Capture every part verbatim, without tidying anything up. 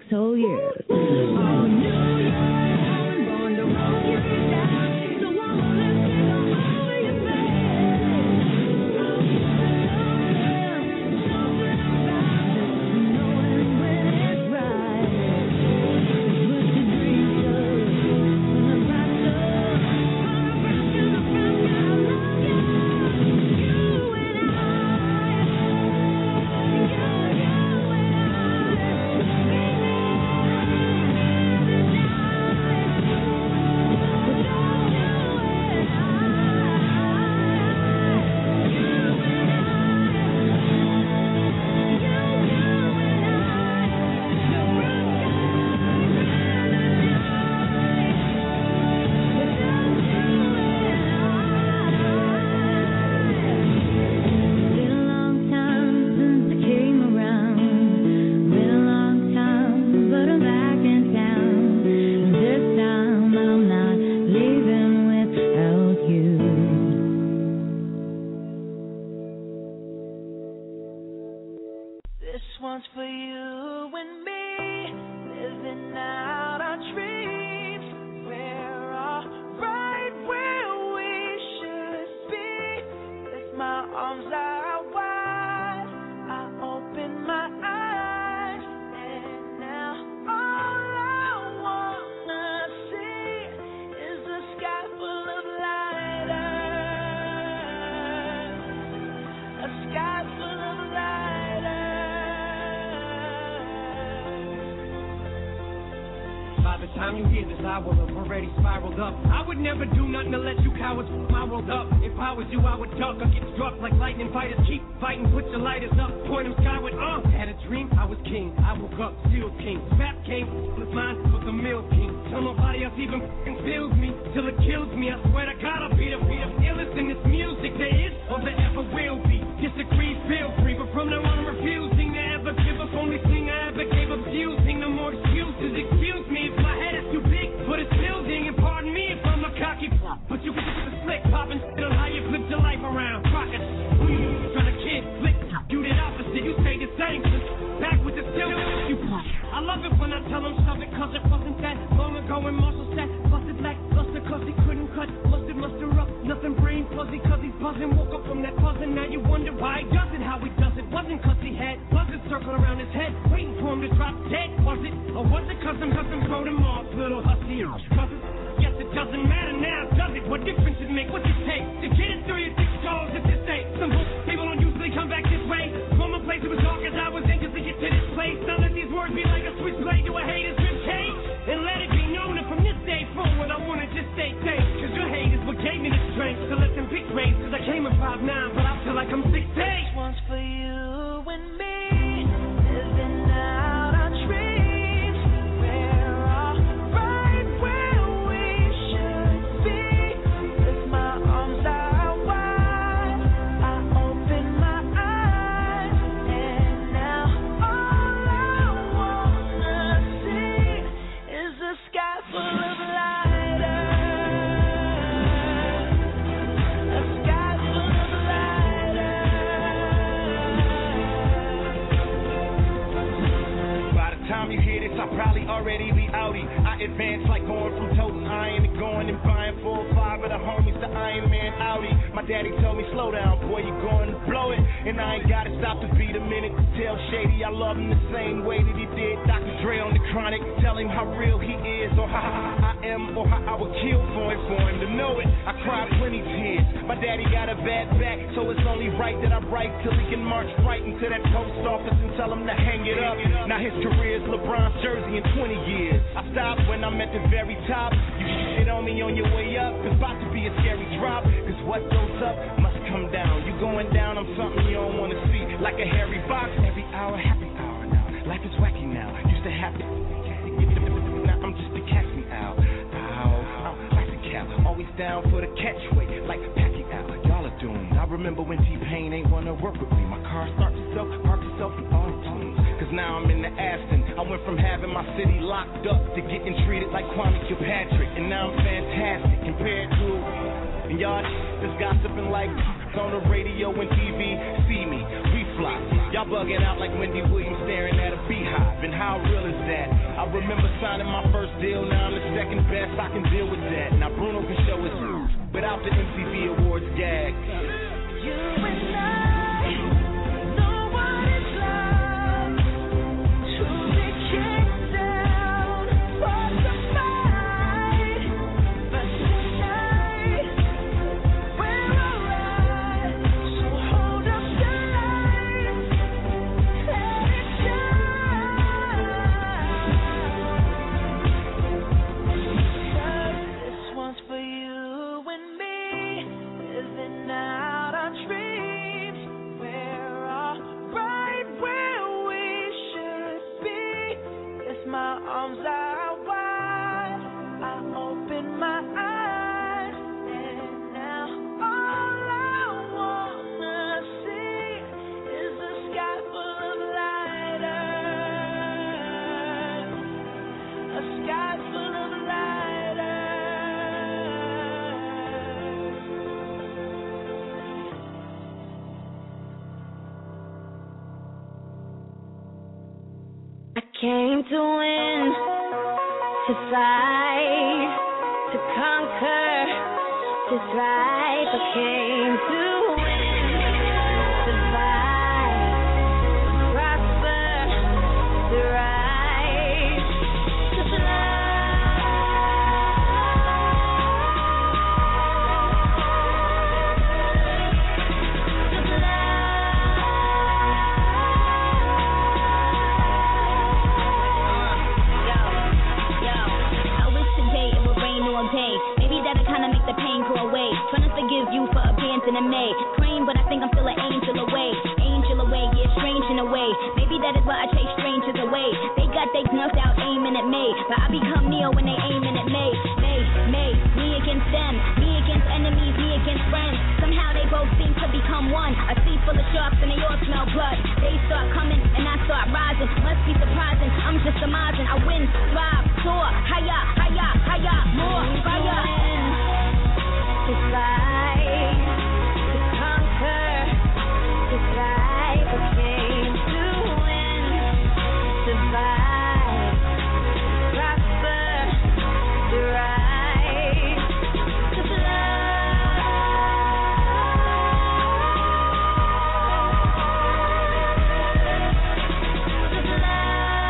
whole years. Oh, New York, born to roll you down, so I wanna take over your bed. Something about it, knowing when it's right. Put your dreams up, when the lights up, gonna rock you, rock you, I love you. You and I, you, you and I. Time you hear this, I will have already spiraled up. I would never do nothing to let you cowards f*** my world up. If I was you, I would duck or get struck like lightning fighters. Keep fighting, put your lighters up, point them skyward. Uh, had a dream, I was king. I woke up, still king. Rap came, was mine, was the mill king. Till nobody else even f***ing feels me, till it kills me. I swear to God, I'll be the, be the illest in this music there is or there ever will be. Disagree, feel free, but from now on I'm refusing to ever give up. Only thing I ever gave up using. No more excuses, excuse me if my head is too big for this building, and pardon me if I'm a cocky flop. But you can get the slick poppin' shit on how you flip your life around. Rocket, who you trying to kid flick? You did opposite, you stay the same. Back with the still, you pop. I love it when I tell them shove it, cause it wasn't that long ago when Marshall said, busted black, luster cause he couldn't cut, busted muster up, nothing brain fuzzy cause he's buzzing, woke up from that buzzing, now you wonder why he does it, how he does it, wasn't cause he had buzzards circling around his head, waiting for him to drop dead, was it, or was it cause I'm custom rode him off, little hussy, cause it, yes it doesn't matter now, does it, what difference it make, what's it take, to get it through your thick skulls at this state, some people don't usually come back this way, from a place that was dark as I was in just to get to this place, now let these words be like a switchblade to a hater's rib cage, and let it be known that from this day forward I wanna just stay safe, cause your hate is what gave me the strength to let them pick race, cause I came in five nine, but I feel like I'm six eight. This one's for you and me, living out our dreams, we're all right where we should be, with my arms out wide, I open my eyes, and now all I wanna see is a sky full of lighters, a sky full of lighters. By the time you hear this, I'll probably already be outie. I advance like going from toting iron to going and buying four or five of the homies to Iron Man Audi. My daddy told me, slow down, boy, you're going to blow it. And I ain't gotta stop to beat a minute to tell Shady I love him the same way that he did Doctor Dre on the Chronic. Tell him how real he is, or how I am, or how I would kill for him, for him to know it. I cried plenty tears. My daddy got a bad back, so it's only right that I write till he can march right into that post office and tell him to hang it up. Now his career's LeBron's jersey in twenty years. I stopped when I'm at the very top. You shit on me on your way up. It's about to be a scary drop, cause what goes up must come down. You going down, I'm something you don't wanna see. Like a hairy box, every hour, happy hour now. Life is wacky now, used to have to. Now I'm just a catch me out. Ow, like the cow, always down for the catchway, like Pacquiao. Y'all are doomed. I remember when T-Pain ain't wanna work with me. My car starts itself, parks itself in all tunes. Cause now I'm in the Aston. I went from having my city locked up to getting treated like Kwame Kilpatrick. And now I'm fantastic compared to, and y'all just gossiping like on the radio and T V. See me, we fly. Y'all bugging out like Wendy Williams staring at a beehive. And how real is that? remember signing my first deal. Now I'm the second best, I can deal with that. Now Bruno can show his without the M T V Awards gag. You and I know what it's like to be kicked down for the fight, but tonight we're alright. So hold up the light, let it shine. This one's for you and me, living out our dreams. We're all right where we should be. Yes, my arms are wide, I open my eyes, and now all I wanna see is a sky full of lighters, a sky full of lighters. I came to win, to fight, to conquer, to thrive. I came to win, survive, prosper, to rise, to fly. To Yo, yo, I wish today it would rain all day. Maybe that'll kinda make the pain go away. Trying to forgive you for abandoning me. Praying, but I think I'm still an angel away. Angel away, yeah, strange in a way. Maybe that is why I chase strangers away. They got they snuffed out aiming at me, but I become Neo when they aiming at me. Me, me, me against them. Me against enemies, me against friends. Somehow they both seem to become one. A sea full of sharks and they all smell blood. They start coming and I start rising. Must be surprising, I'm just surmising. I win, thrive, soar, higher, higher, higher, more fire. To fight, to conquer, to thrive. I came to win, survive, prosper, to rise, to fly. To fly.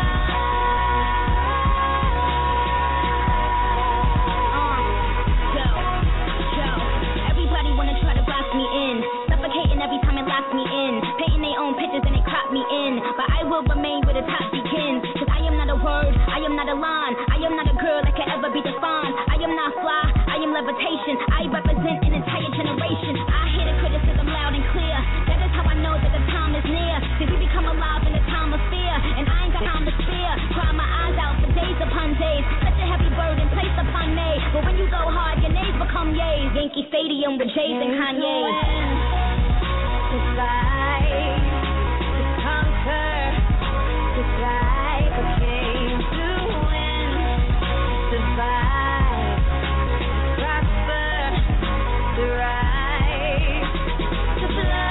Uh, yo, yo, everybody wanna try to box me in, suffocating every time it locks me in, painting their own pictures and they crop me in, but I will remain where the top begins, cause I am not a word, I am not a line, I am not a girl that can ever be defined, I am not fly, I am levitation, I represent an entire generation, I hear the criticism loud and clear, that is how I know that the time is near, cause we become alive in a time of fear, and I ain't got time to spare, cry my eyes out for days upon days, such a heavy burden placed upon me, but when you go hard, your nays become yays, Yankee Stadium with Jays and Kanye. To fight, to conquer, to thrive. I came to win, survive, prosper, to rise, to fly.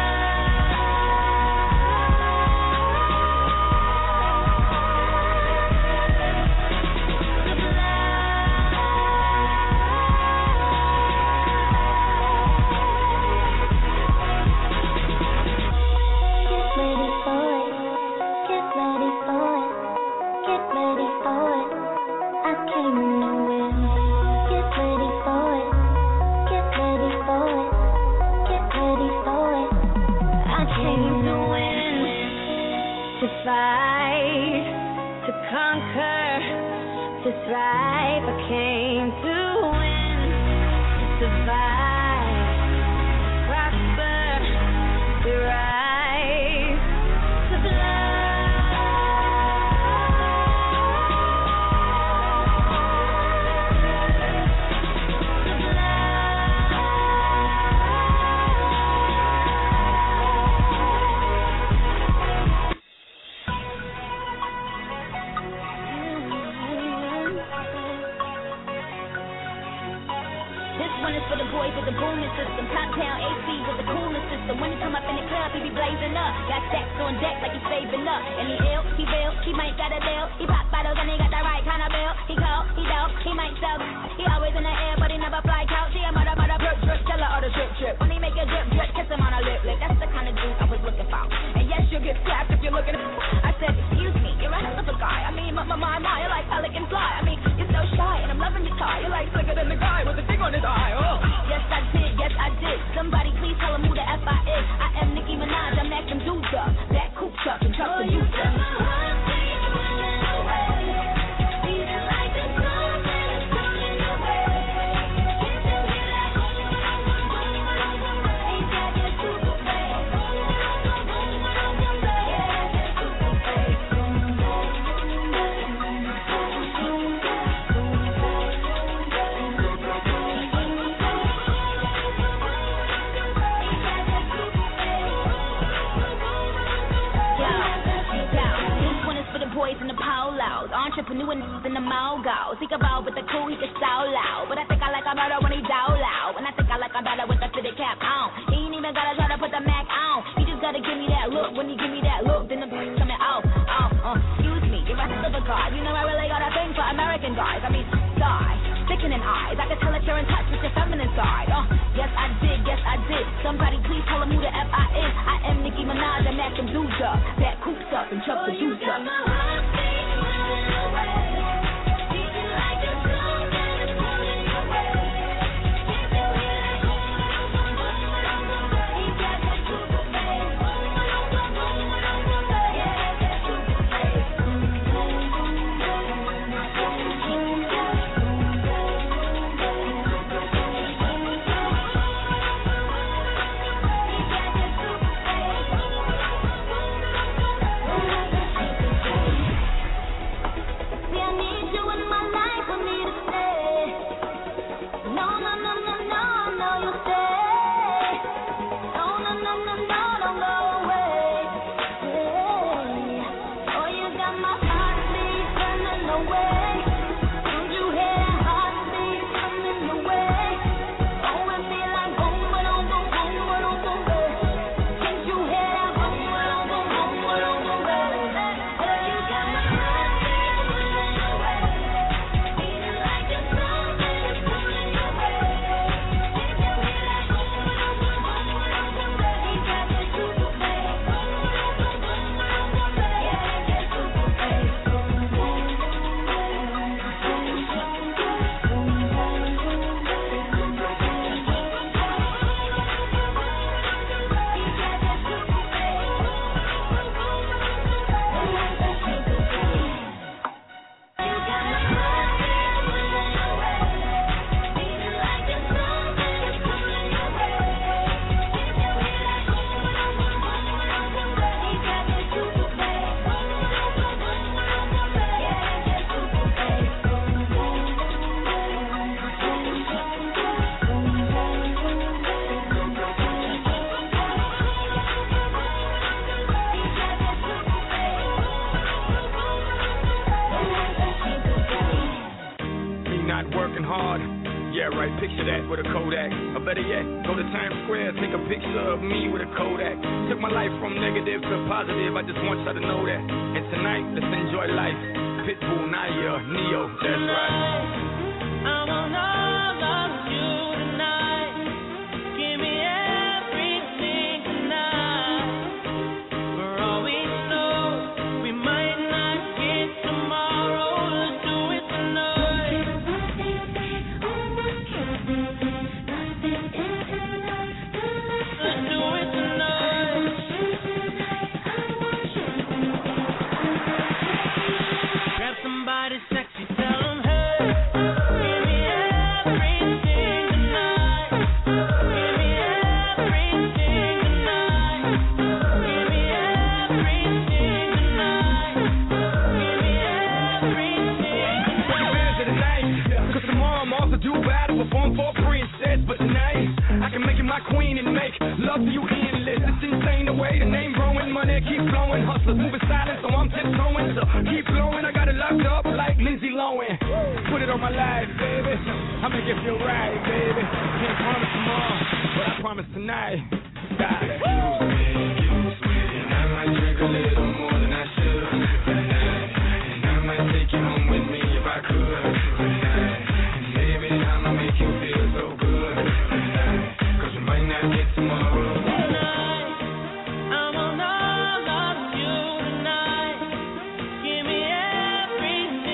To fly. Get ready for it, get ready for it, get ready for it. I came to win. Get ready for it, get ready for it, get ready for it. I came to win, to fight, to conquer, to thrive. I came to win, to survive, prosper, to rise, to fly. To This one is for the boys with the booming system. Top town A C with the coolest system. When he come up in the club, he be blazing up. Got stacks on deck like he's saving up. And he ill, he real, he might got a deal. He pop bottles and he got the right my, my, you're like pelican fly. I mean, you're so shy, and I'm loving your tie. You're like slicker than the guy with a thing on his eye. Oh. Yes, I did, yes, I did. Somebody please tell him who the F I is. I am Nicki Minaj, I'm that Medusa. That coop truck and truck the Medusa. Boys in the polos, entrepreneur in the mogos. Think about with the cool, he can so loud. But I think I like him better when he down loud. And I think I like him better with the fitted cap on. He ain't even gotta try to put the Mac on. He just gotta give me that look. When he give me that look, then the coming off, off, uh. Excuse me, you're a hell of a god. You know I really got a thing for American guys. I mean, thighs, thickening eyes. I can tell that you're in touch with your feminine side. Uh, yes I did, yes I did. Somebody please tell him who the F I is. I am Nicki Minaj, I'm that Medusa. That coops up and chucks the juice up. Picture that with a Kodak. Or better yet, go to Times Square, take a picture of me with a Kodak. Took my life from negative to positive, I just want y'all to know that. And tonight, let's enjoy life. Pitbull, Naya, Neo, that's right. I want all of you tonight. Give me everything tonight. For all we know, we might not get tomorrow. Let's do it tonight. Queen and make love to you endless. It's insane the way the name growing, money keep flowing. Hustlers moving silent, so I'm tiptoeing. So keep blowing, I got it locked up like Lindsay Lohan. Put it on my life, baby. I'ma give you a ride, baby. Can't promise tomorrow, but I promise tonight. God. Excuse me, excuse me, and I might drink a little more than I should tonight. And I might take you home with me if I could tonight. And maybe I'ma make you feel so good tonight. Might not get tomorrow. Tonight, I want all of you tonight. Give me everything.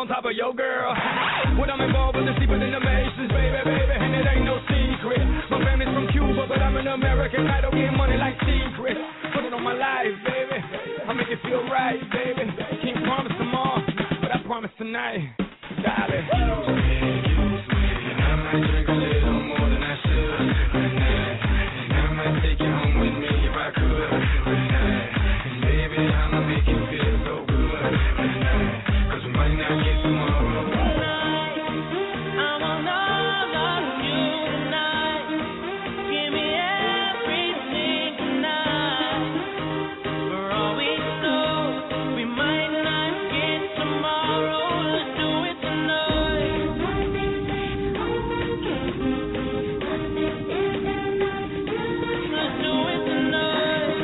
on top of your girl. When I'm involved with the deeper than the Masons, baby, baby, and it ain't no secret. My family's from Cuba, but I'm an American. I don't get money like secret. Put it on my life, baby. I make it feel right, baby. Can't promise tomorrow, but I promise tonight, darling. Excuse me, excuse me, and I might drink a little more than I should tonight. And I might take you home with me if I could tonight. And baby, I'ma make you feel so good tonight. Cause we might not get tomorrow. Tonight, I want all of you tonight. Give me everything tonight. For all we know, we might not get tomorrow. Let's do it tonight. Let's do it tonight.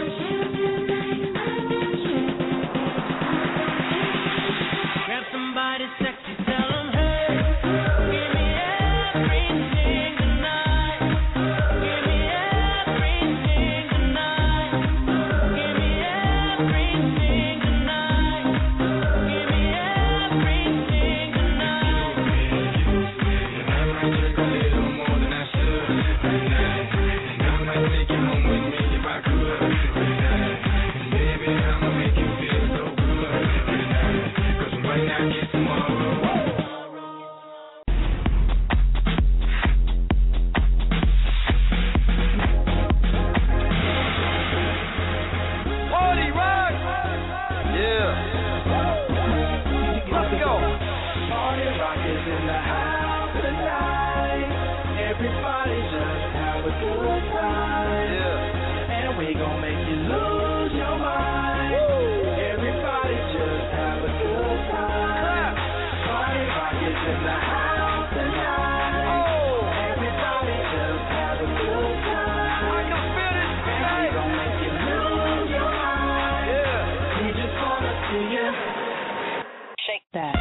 Grab somebody sexy, tell them, hey, give me everything tonight. Give me everything tonight. Give me everything tonight. Give me everything tonight. And I might drink a little more than I should tonight. And I might take you home with me if I could tonight. And baby, I'ma make you feel so good tonight. Cause we might not get tomorrow. Party rock! Yeah. Let's go. Party rock is in the house tonight. Everybody just have a good time. Yeah. And we gon' make you lose your mind. Everybody just have a good time. Party rock is in the house tonight. Oh. Everybody just have a good time. I can feel it And we tonight. gon' make you lose your mind. Yeah. We just wanna see you. Shake that.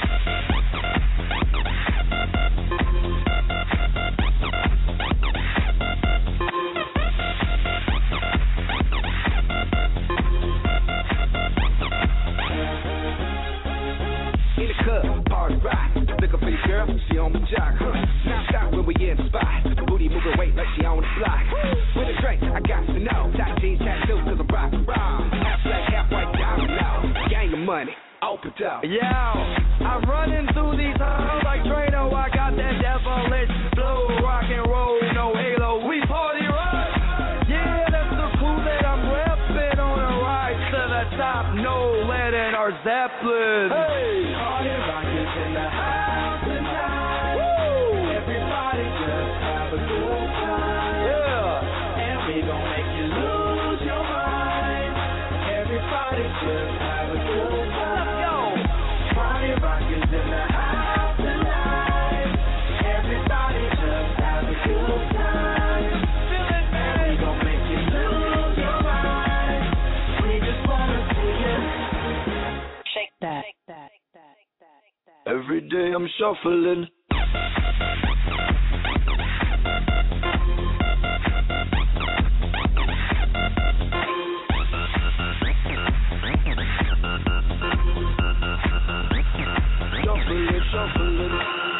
In the club, party rock. Looking for your girl, she on the jock. Huh? Knocked out when we in the spot. Booty moving weight like she on the block. With a drink, I got to know. Tight jeans, tattoo, cause I'm rock and roll. Half black, half white, domino. Gang of money, open up. Yo, I'm running through these halls like Drano. I got that devilish flow, rock and roll, no halo. We party rock. Yeah, that's the clue that I'm repping on a ride to the top. No lead in our Zeppelin. Hey, Party rock is in the house tonight. Everybody just have a good time. yeah. And we gon' make you lose your mind. Everybody just have a good time. Yo, Party rock is in the house tonight. Everybody just have a good time. feel it, And man. we gon' make you lose your mind. We just wanna see you. Shake that. Every day I'm shuffling. Shuffling, shuffling.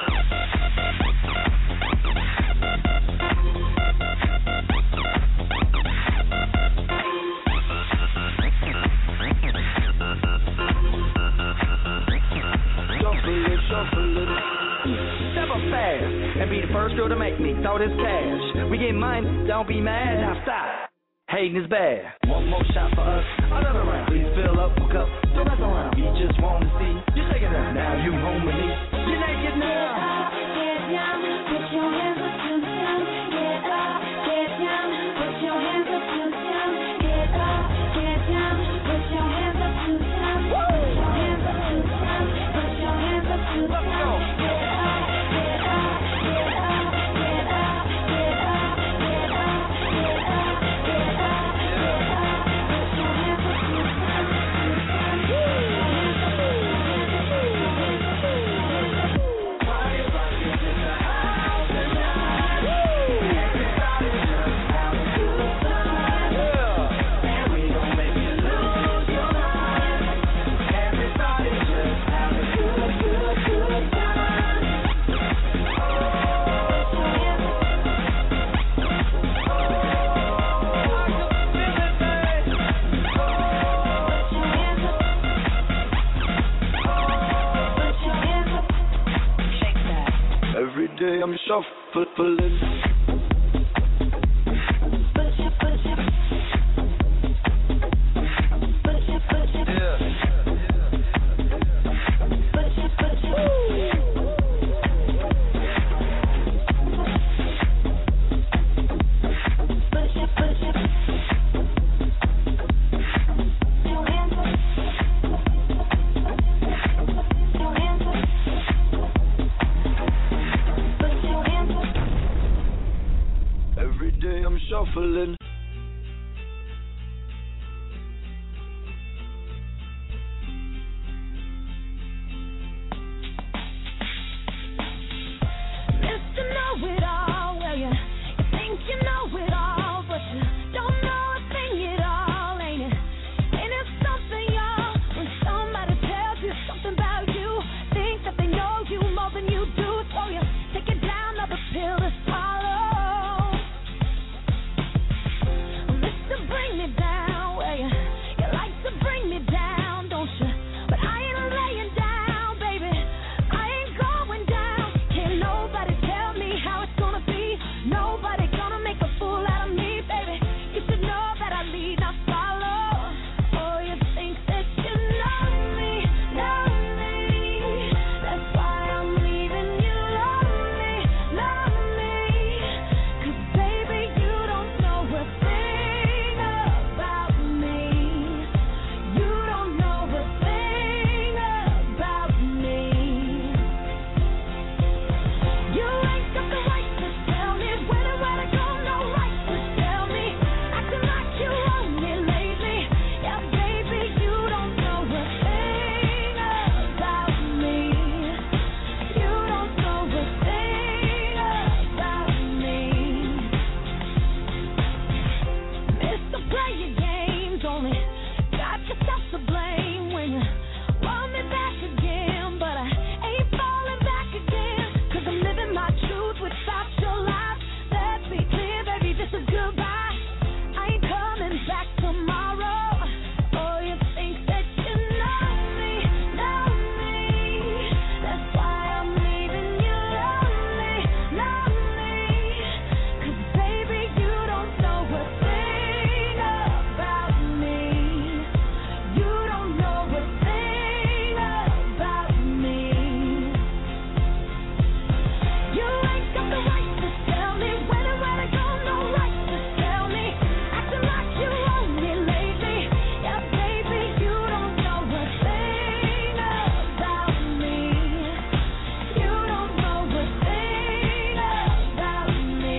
Shuffling, shuffling. Step up fast and be the first girl to make me throw this cash. We get mine, don't be mad, now stop. Hating is bad. One more shot for us, another round. Please fill up my cup, don't mess around. We just wanna see you shake it up. Now you home with me, you're naked now. Get down, put your hands up to the sun. Get up, get down, put your hands up to the sun. Get up, get down, put your hands up to the sun. Put your hands up to the sun. Put your hands up to the sun. Get up, get up, get up, get up, get up, get up, get up, get up, get up. Put your hands up to the sun. Put your hands up to the sun. day I'm shuffling. Shuffling. Mister Know-It-All, well, you, you think you know it all, but you don't know a thing at all, ain't it? Ain't it something, y'all, when somebody tells you something about you, think that they know you more than you do, so you take it down, another pill to swallow. Bring me down, well, you, you like to bring me down, don't you? But I ain't laying down, baby. I ain't going down. Can't nobody tell me how it's gonna be. Nobody gonna make a fool out of me, baby. You should know that I lead, not follow. Oh, you think that you know me, know me. That's why I'm leaving you lonely, lonely. 'Cause baby, you don't know a thing about me. You don't know a thing about me. You ain't got the right to tell me when and where to go, no right to tell me. Acting like you own me lately. Yeah, baby, you don't know a thing about me. You don't know a thing about me. Mister Play your games, only got yourself to blame when you want me back again, but I ain't falling back again, 'cause I'm living my truth without your lies. Let's be clear, baby, this is goodbye. I ain't coming back tomorrow. Oh, you think that you know me, know me. That's why I'm leaving you lonely, lonely. 'Cause baby, you don't know a thing about me. You don't know a thing about me. You ain't got the right to tell me when and where to go, no right to tell me. Acting like you own me lately. Yeah, baby, you don't know a thing about me. You don't know a thing about me.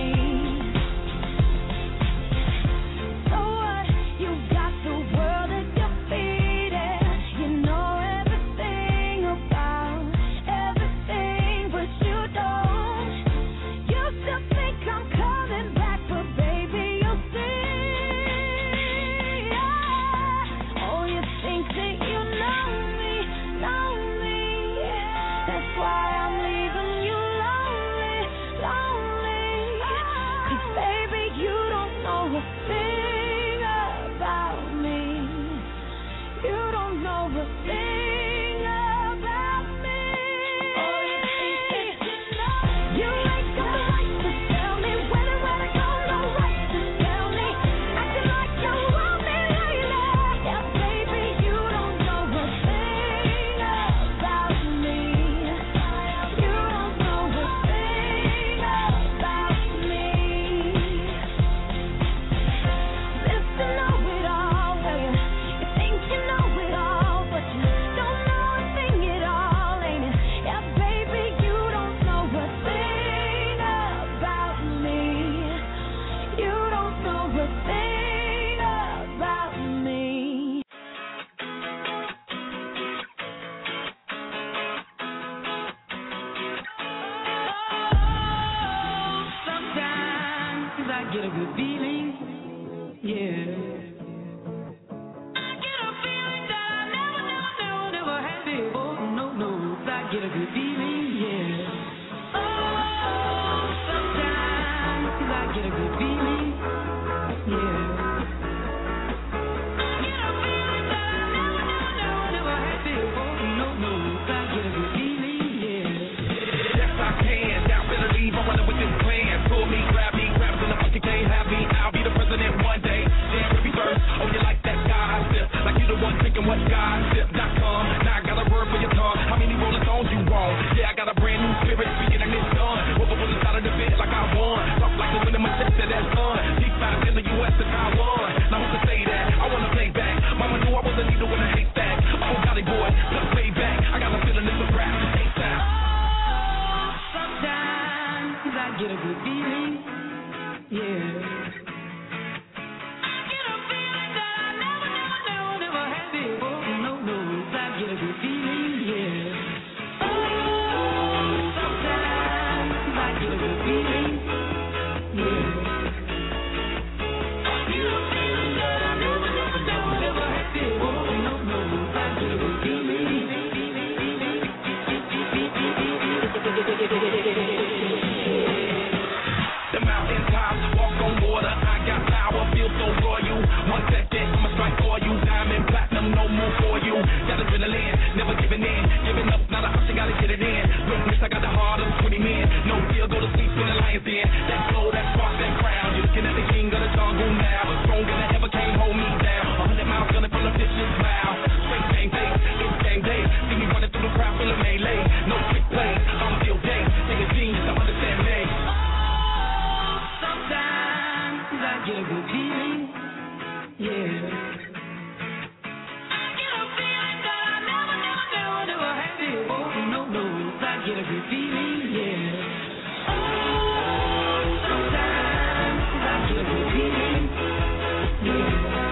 So what? You got the world at your feet, and you know everything about everything, but you don't. You still think I'm coming back, but baby, you'll see. Oh, you think that you know me, know me. That's why I'm leaving you lonely, lonely. 'Cause baby, you don't know a thing about me. You don't know a thing about me. Oh, you think that you know. You ain't got the right to tell me when and where to go, no right to tell me. Acting like you want me lately. Yeah, baby, you don't know a thing about me. You don't know a thing about me. Mister Know-It-All, well, you, you think you know it all, but you don't know a thing at all, ain't it? Yeah, baby, you don't know a thing about me. You don't know a thing about me. Sometimes I get a good feeling, yeah. I get a feeling that I never, never, never, never had before. No, no, I get a good feeling, yeah. Oh, sometimes I get a good feeling, yeah. I get a feeling that I never, never, never, never had before. No, no, I get a good feeling, yeah. Yes, I can. Down Philly what gossip dot com. Now I got a word for your tongue. How many rolling stones you want? Yeah, I got a brand new spirit speaking and it's done. Woke up on the side of the bed like I won. Talk like the winner, my sister, that's fun. Deep five in the U S to Taiwan. Now who can say that? I wanna play back. Mama knew I was a needle in a haystack. Oh, golly boy, look way back. I got a feeling it's a rap. Ain't that? Sometimes I get a good feeling, yeah. The mountain tops, walk on water. I got power, feel so royal. One second, I'ma strike for you. Diamond, platinum, no more for you. Got adrenaline, never giving in. Giving up, not a option, gotta get it in. Witness, I got the heart of twenty men. No deal, go to sleep in the lion's den. That flow, that spark, that crown. You're looking at the king of the jungle now. Stronger than ever, can't hold me down. A hundred miles gunning from the vicious mouth. Straight game day, it's game day. See me running through the crowd, feeling melee. No trick plays, I'm still day. Take a genius, I understand me. Sometimes I get a good feeling, yeah. I get a feeling that I never, never, never, never had before. No, no, I get a good feeling, yeah. Oh, sometimes I get a good feeling, yeah.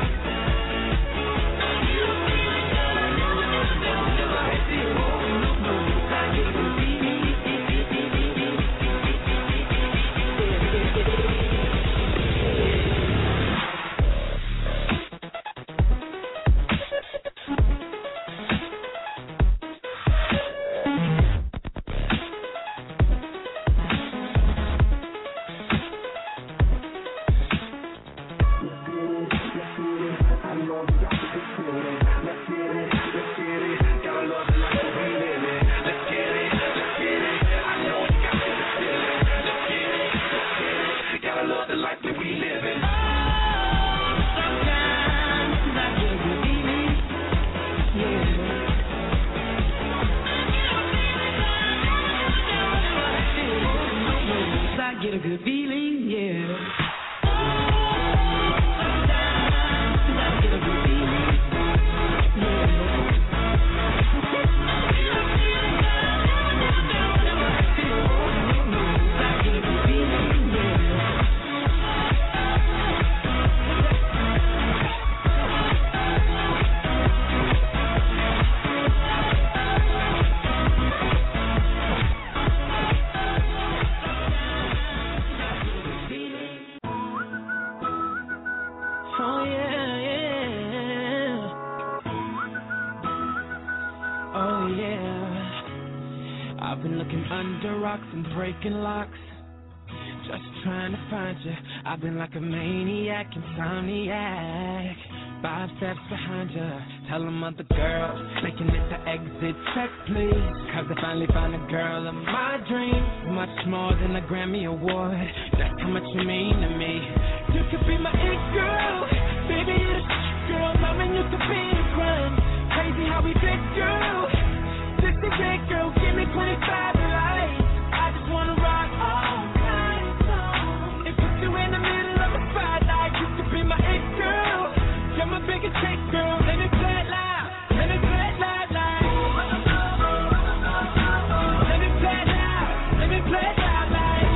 I get a feeling that I never, never, never, never had before. No, no, I get a good feeling. Get a good feeling, yeah. Sometimes I get a good feeling, yeah. I get a good feeling, yeah. Oh yeah, yeah. Oh yeah. I've been looking under rocks and breaking locks, just trying to find you. I've been like a maniac, insomniac. Five steps behind you, tell them other girls, making it to exit check, please. Cause I finally found a girl of my dreams, much more than a Grammy Award. That's how much you mean to me. You could be my it girl, baby, you're the girl, loving you could be a crime. Crazy how we fit, girl. sixty-eight girl, give me twenty-five to life. I just wanna rock all night long. And put you in the middle of a spotlight. You could be my it girl. You're my biggest chick, girl. Let me play it loud. Let me play it loud, loud. Let me play it loud. Let me play it loud, loud.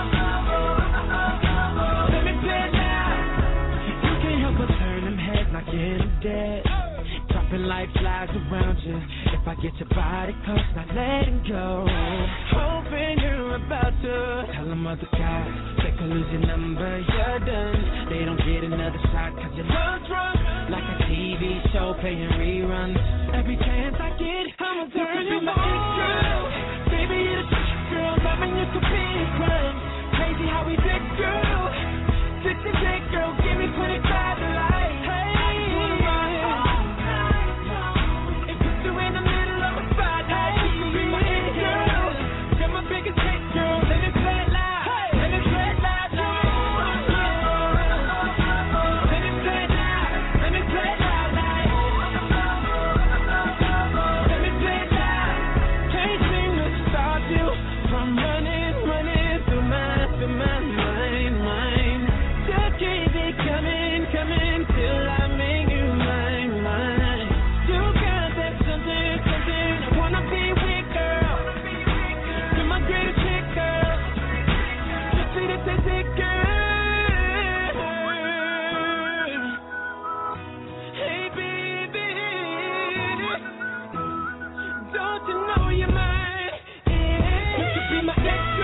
Let me play it loud. You can't help but turn them heads like you're in dead. Dropping light flies around you. If I get your body close, not letting go. Hoping you're about to tell them other guys, they could lose your number, you're done. They don't get another shot cause your love drunk. Like a T V show playing reruns. Every chance I get, I'ma turn you on. Girl, baby, you're the girl, loving you could be a crime. Crazy how we did, girl. sixty-eight girl, give me twenty-five to life. Hey. I'm running, running through my, through my mind, mind. Just keep it coming, coming till I make you mine, mine. You got that something, something I wanna be with, girl. You're my greatest hit, girl. Just see that they take girl. Hey, baby, don't you know you're mine? Yeah. You could be my ex.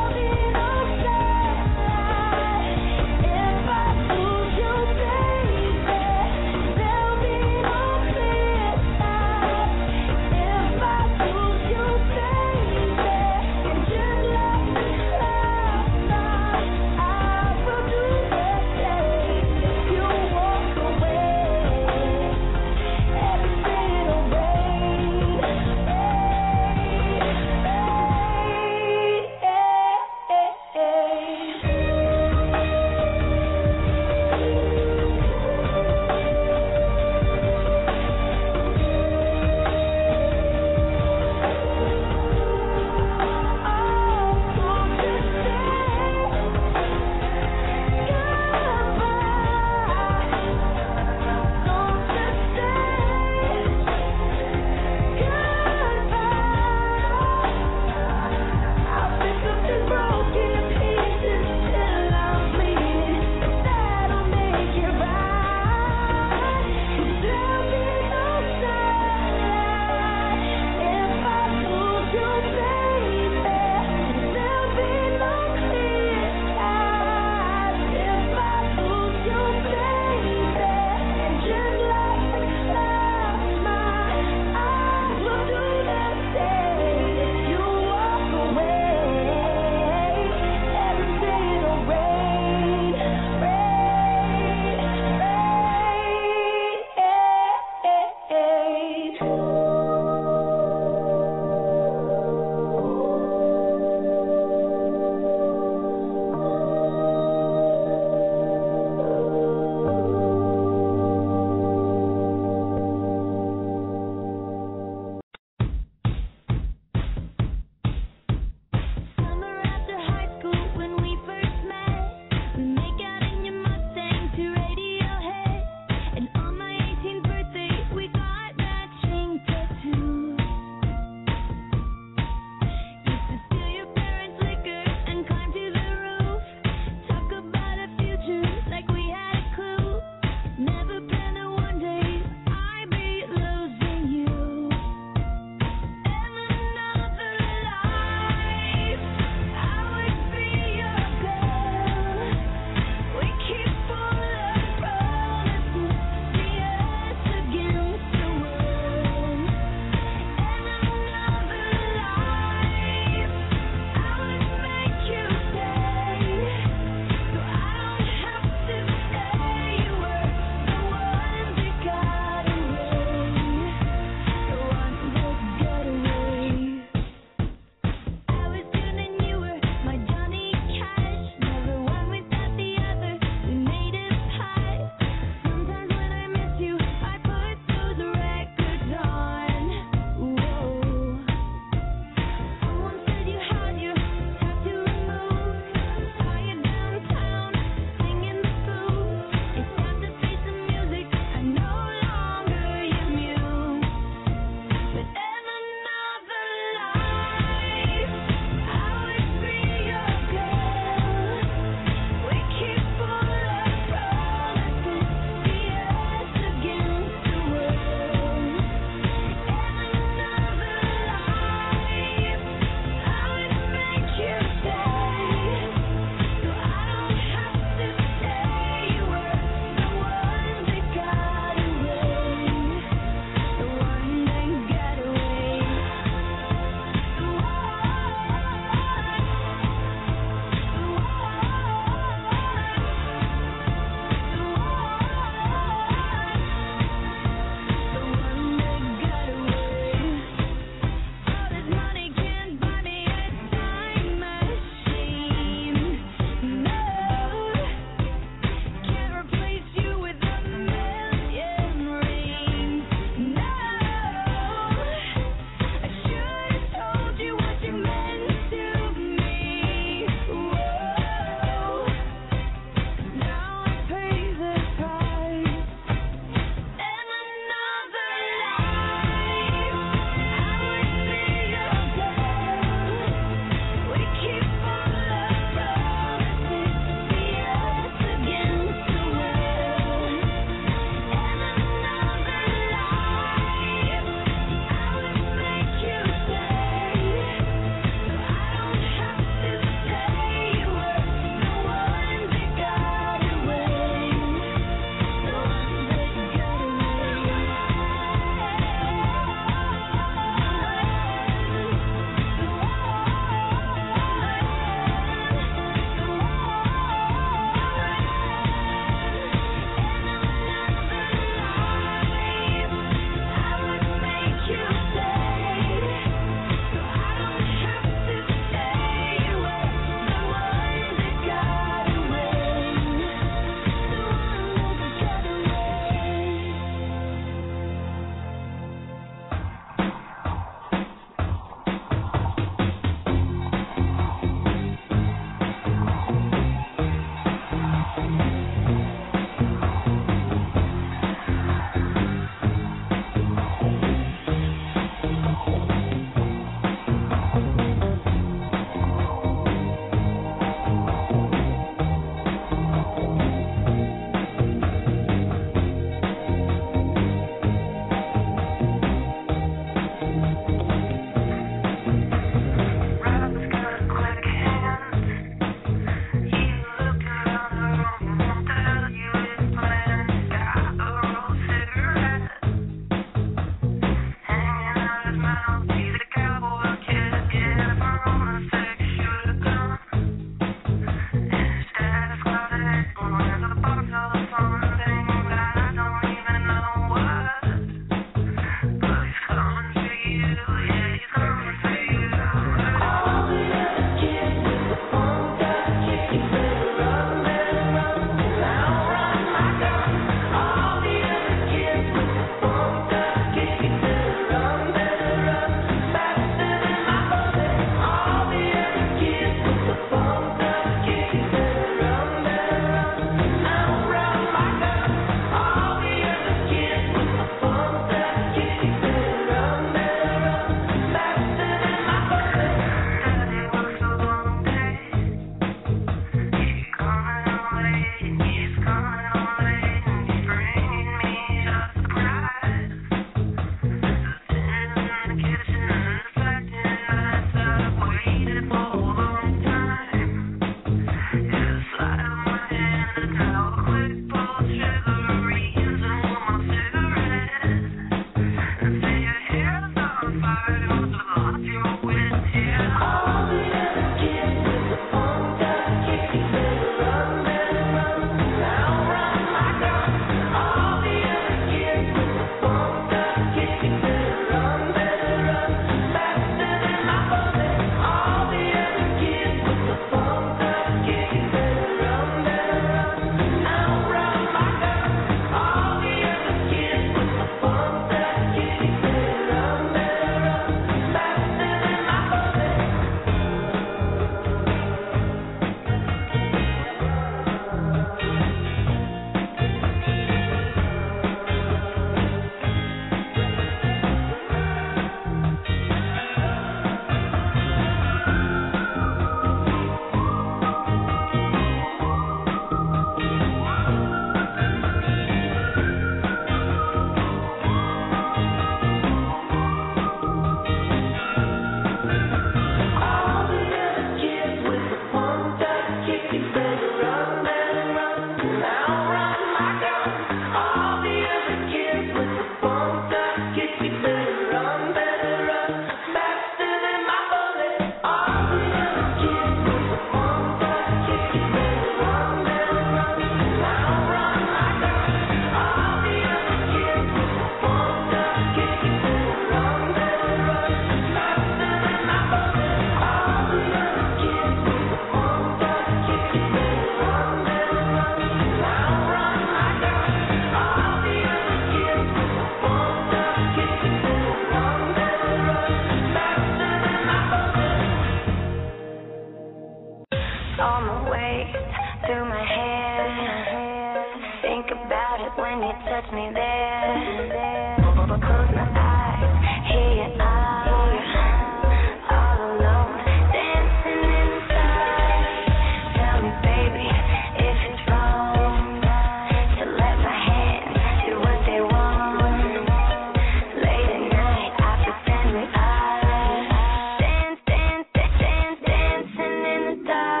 it when you touch me there. Close my eyes, hear you out, all alone, dancing in the dark. Tell me, baby, if it's wrong to let my hands do what they want. Late at night, I pretend we are dance, dance, dance, dance, dancing in the dark.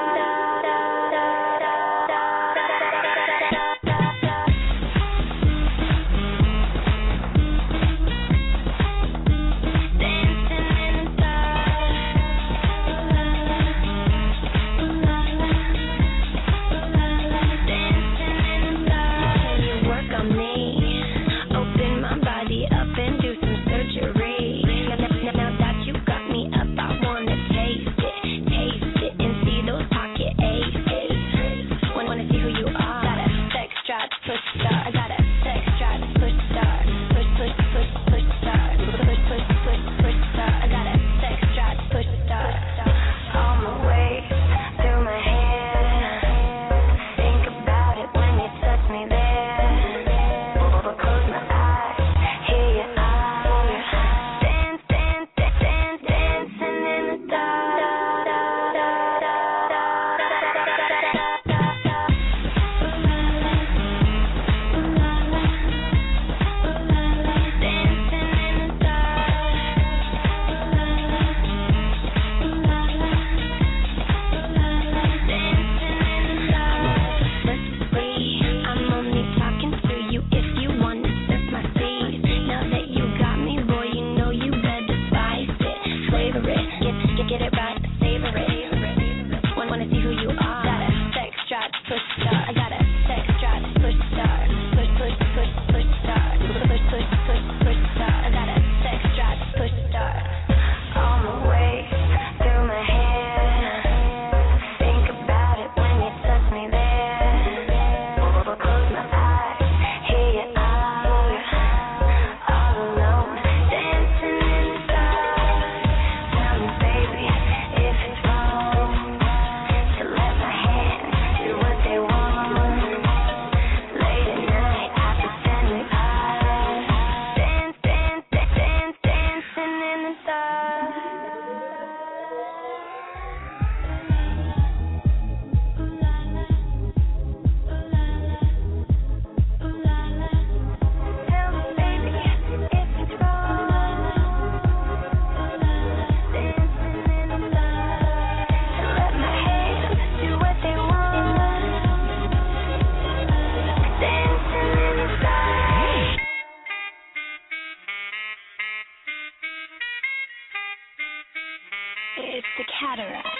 It's the Cataracts.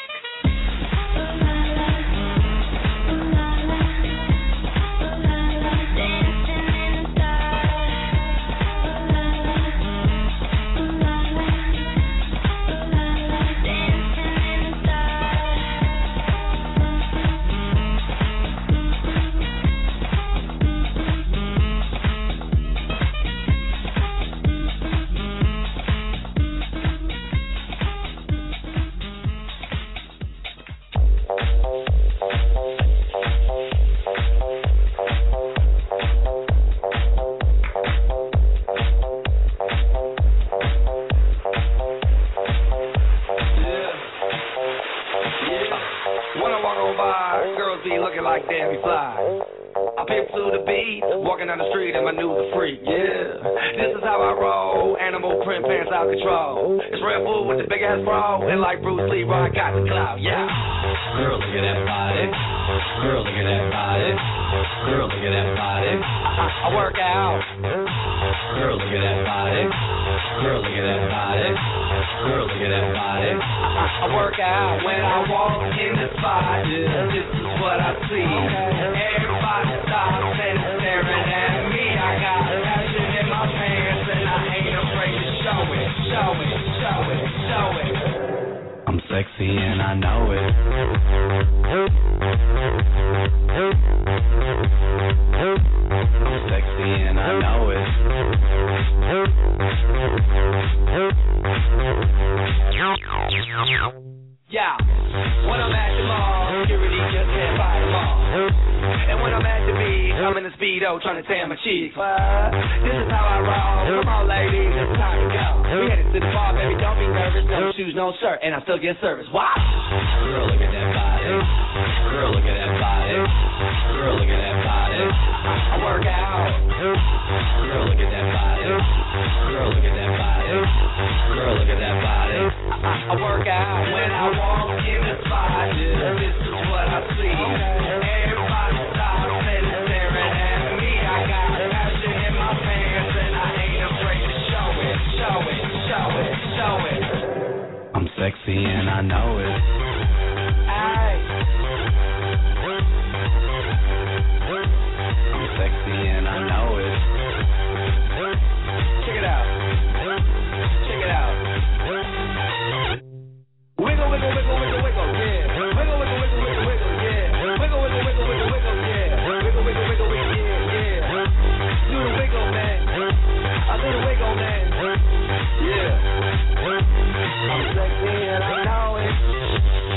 Trying to tan my cheeks. What? This is how I roll. Come on, ladies, it's time to go. We headed to the bar, baby, don't be nervous. No shoes, no shirt, and I still get service. Wow. Girl, look at that body. Girl, look at that body. Girl, look at that body. I work out. Girl, look at that body. Girl, look at that body. Girl, look at that body. I, I work out when I walk in the spot. This is what I see. Everybody stops and is staring at me. I got passion in my pants and I ain't afraid to show it, show it, show it, show it. I'm sexy and I know it. Aye. I'm sexy and I know it. Check it out. Check it out. Wiggle, wiggle, wiggle, wiggle, wiggle, yeah. Wiggle, wiggle, wiggle, wiggle, wiggle, yeah. Wiggle, wiggle, wiggle, wiggle, wiggle, yeah. Wiggle, wiggle, wiggle, wiggle, yeah, yeah. Do the wiggle, man. I do the wiggle, man. Yeah. I'm sexy and I know it.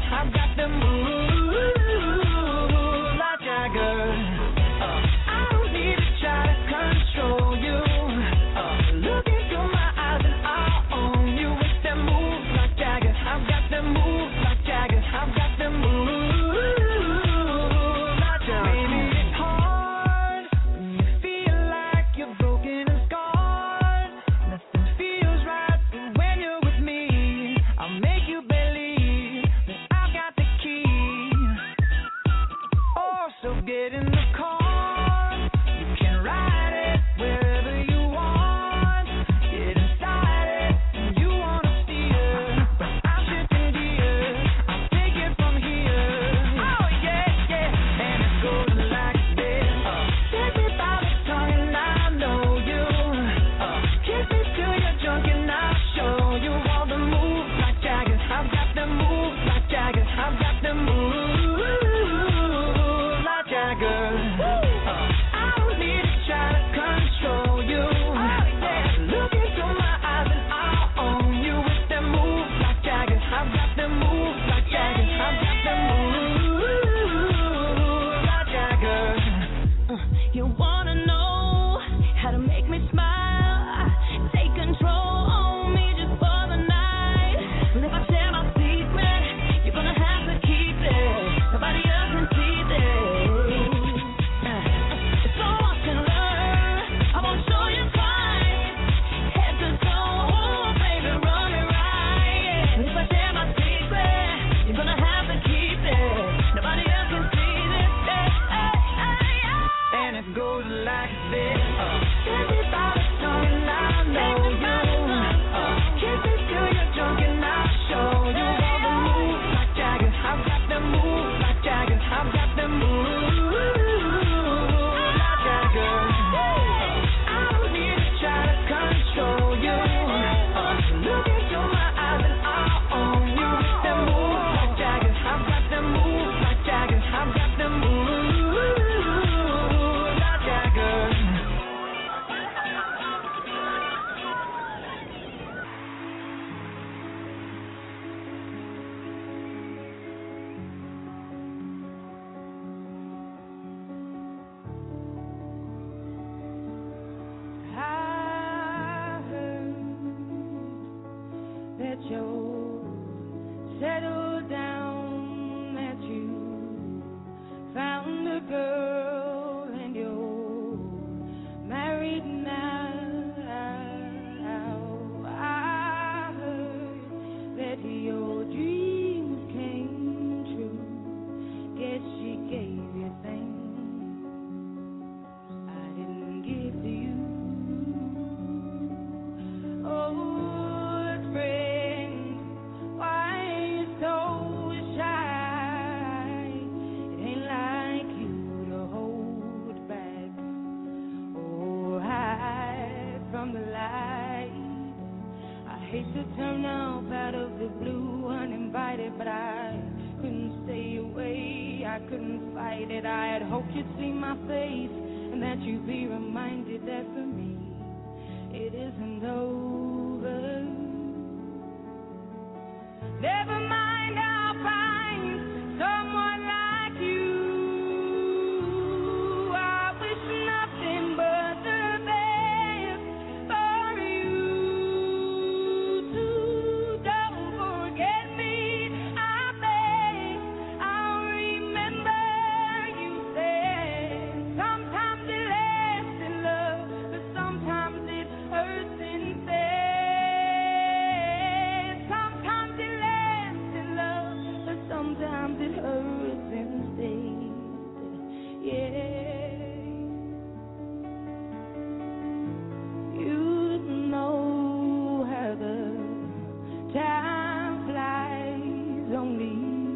I've got the moves like Jagger. Uh, I don't need to try to control you. Uh, look into my eyes and I'll own you with them moves like Jagger. I've got them moves like Jagger. I've got them moves like Jagger. Maybe it's hard when you feel like you're broken and scarred. Nothing feels right, but when you're with me, I'll make you believe that I've got the key. Oh, so get in the car. You can ride it wherever you want. Get inside it and you wanna steer. But I'm shifting gears. I'll take it from here. Oh yeah, yeah. And it goes like this. Uh, take me by the tongue and I know you. Uh, kiss me till you're drunk and I'll show you all the moves like Jagger. I've got the moves like Jagger. I've got the moves like Jagger. Uh, I don't need to try to control you. Uh, look into my eyes and I'll own you with them moves like Jagger. I've got them moves like Jagger. I've got them moves like Jagger. Uh, You wanna know how to make me smile? Take control on me just for the night. But if I share my secret, you're gonna have to keep it. Nobody else can see this. Uh, It's so much to learn. I wanna show you twice. Head to toe, oh baby, run it right. But if I share my secret, you're gonna have to keep it. Nobody else can see this. Hey, hey, hey, hey. And it goes like this. Uh, Take me by the tongue and I know you. Uh, kiss me till you're drunk and I'll show you all the moves like Jagger. I've got them moves like Jagger. I've got them moves like Jagger. Uh, I don't need to try to control you. Uh, look into my eyes and I'll own you with them moves like Jagger. I've got them moves like Jagger. I've got them moves like Jagger. I heard that you settled down, that you found a girl and you're married now. I heard that your dreams came true. Guess she gave you things I didn't give to you. Old friend, why you so shy? It ain't like you to hold back or hide from the light. I hate to turn up out of the blue uninvited, but I couldn't stay away. I couldn't fight it. I had hoped you'd see my face and that you'd be reminded that for me it isn't over. Never mind, I'll find someone like you. I wish nothing but the best for you too. Don't forget me, I beg. I'll remember you said sometimes it lasts in love, but sometimes it hurts instead. Sometimes it lasts in love, but sometimes it hurts instead. Yeah. You know how the time flies. Only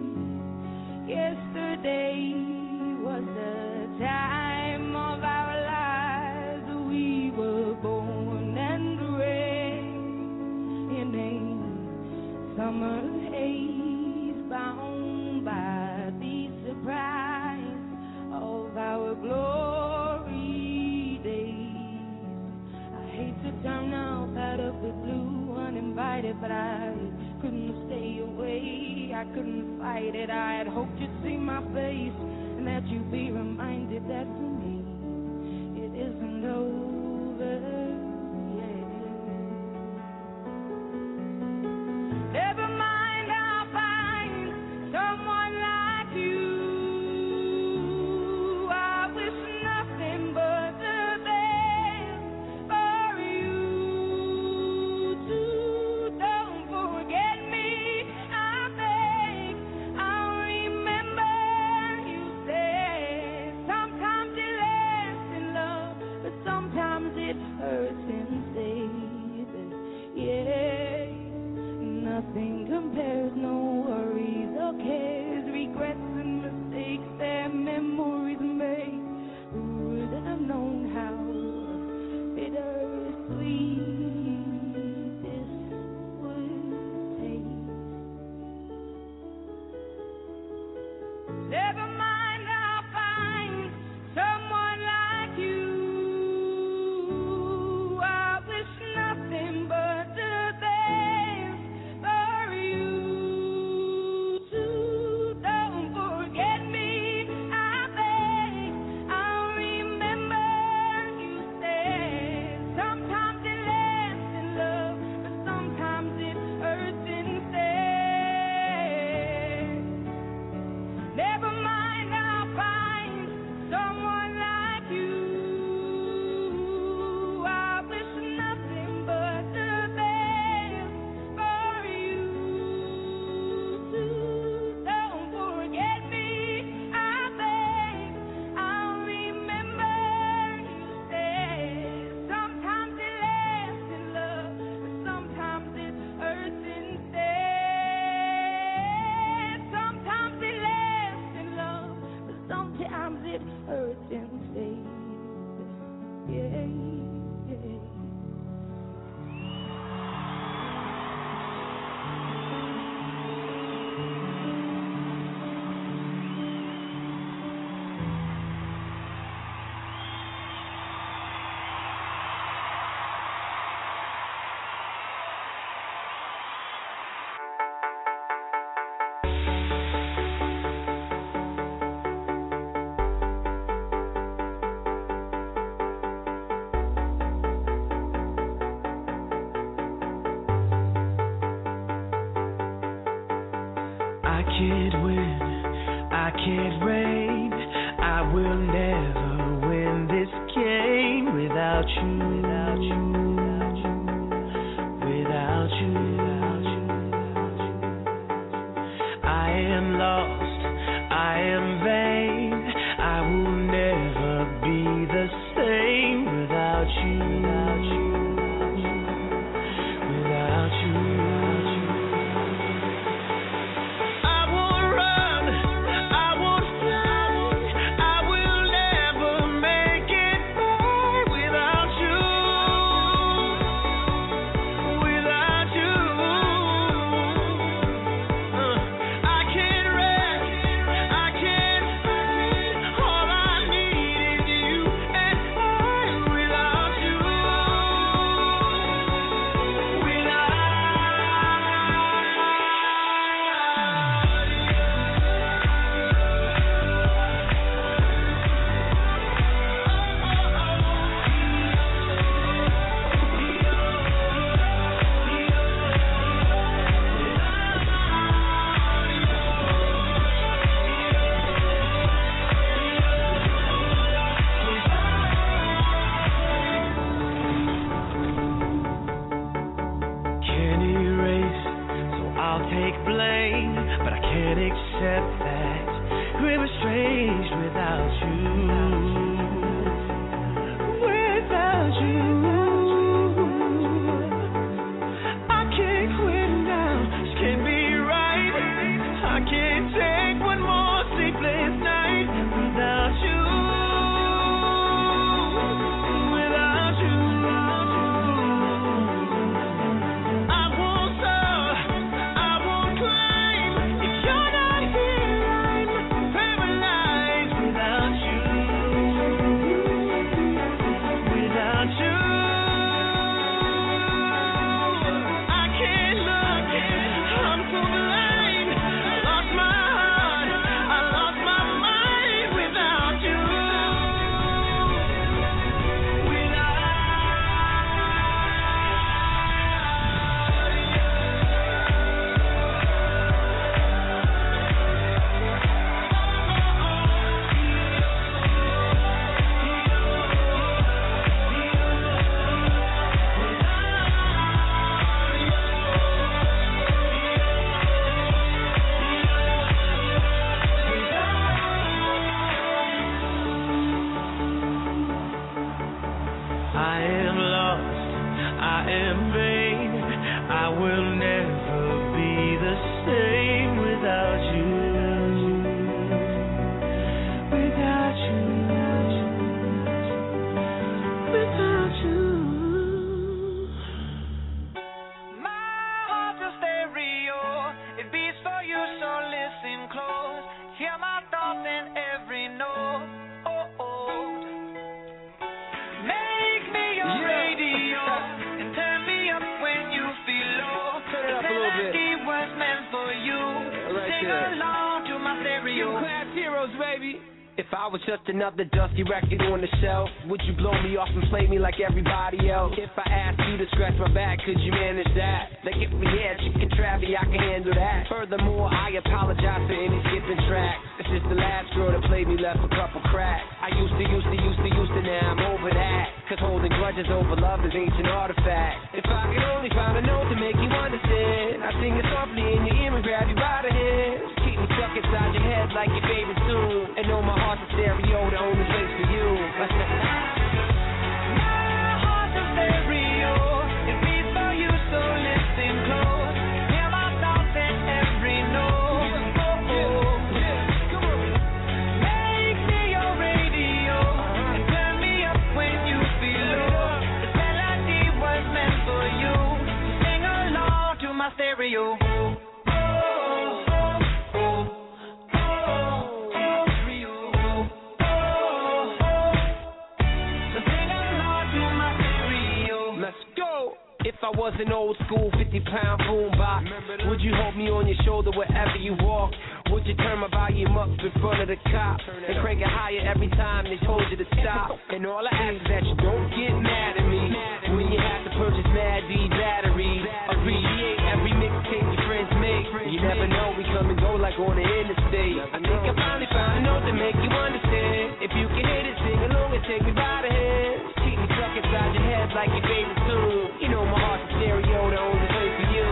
yesterday was the time of our lives. We were born and raised in a summer haze, bound by fight it. I had hoped you'd see my face and that you'd be reminded that for me it isn't over yet. Never mind, I'll find someone like you. I wish nothing but the best for you too. Don't forget me, I beg. I'll remember you said sometimes it lasts in love, but sometimes it hurts and stays. Yeah, nothing compares, no worries or cares, regrets and mistakes that memories make. Who would have known how bittersweet this would taste? Never mind, I'll find someone like you. I wish nothing but the best for you too. Don't forget me, I beg. I'll remember you said sometimes it lasts in love, but sometimes it hurts instead. Never mind, I'll find someone like you. I wish nothing but the best for you too. Don't forget me, I beg. I'll remember you said sometimes it lasts in love, but sometimes it hurts instead. Sometimes it lasts in love, but sometimes it hurts instead. Yeah, yeah. I can't win, I can't reign, I will never win this game without you, without you, without you, without you, without you. I am lost, I am vain, I will never be the same without you, without you, without you, without you. I won't run, I won't fly, I will never make it by without you, without you. Uh, I can't rest, I can't fight, all I need is you and I without you, without Can't erase, so I'll take blame, but I can't accept that we were strange without you, without you. I can't quit now, this can't be right. I can't take one more sleepless night without you, without you. I won't stop, I won't climb. If you're not here, I'm paralyzed without you. stereo. Class heroes, baby. If I was just another dusty record on the shelf, would you blow me off and play me like everybody else? If I asked you to scratch my back, could you manage that? Like if we had chicken Travie, I can handle that. Furthermore, I apologize for any skipping tracks. It's just the last girl that played me left a couple cracks. I used to, used to, used to, used to, now I'm over that. Cause holding grudges over love is ancient artifact. If I could only find a note to make you understand, I sing it softly in your ear and grab you by the hands. Keep me stuck inside your head like your favorite tune. And know my heart's a stereo, the only place for you. My heart's a stereo, it beats for you, so listen close. Hear my thoughts in every note. Oh, oh. Make me your radio and turn me up when you feel low. This melody was meant for you, so sing along to my stereo. If I was an old school fifty pound boombox, would you hold me on your shoulder wherever you walk? Would you turn my volume up in front of the cops and crank it higher every time they told you to stop? And all I ask is that you don't get mad at me when you have to purchase Mad D batteries. Appreciate every mixtape your friends make. You never know, we come and go like on the interstate. I think I finally found a note to make you understand. If you can hit it, sing along and take me by the hand. Keep me stuck inside your head like your favorite tune. You know my heart's a stereo, the only place for you.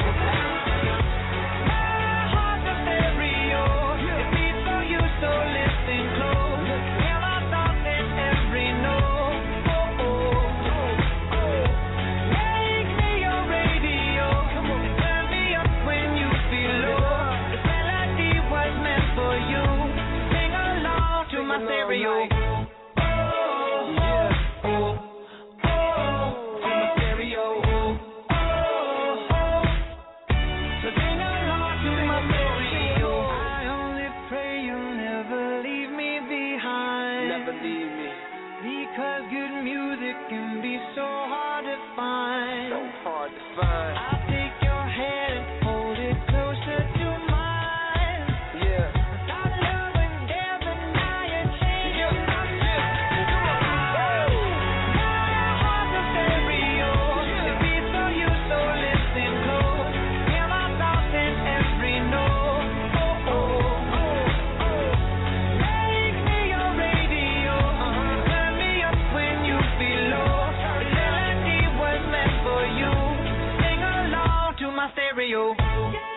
So listen close, hear my thoughts in every note. Oh, oh, oh. Make me your radio, and turn me up when you feel low. This melody was meant for you, sing along to my stereo. Because good music can be so hard to find. So hard to find. I'll take your hand and hold it closer to mine. Yeah. Without love and death and now you're changing my mind. My heart's a stereo, it beats for you, so listen close. Hear my thoughts in every note. Oh, oh, oh, oh. Make me your radio, turn me up when you feel low. The melody was meant for you, sing along to my stereo.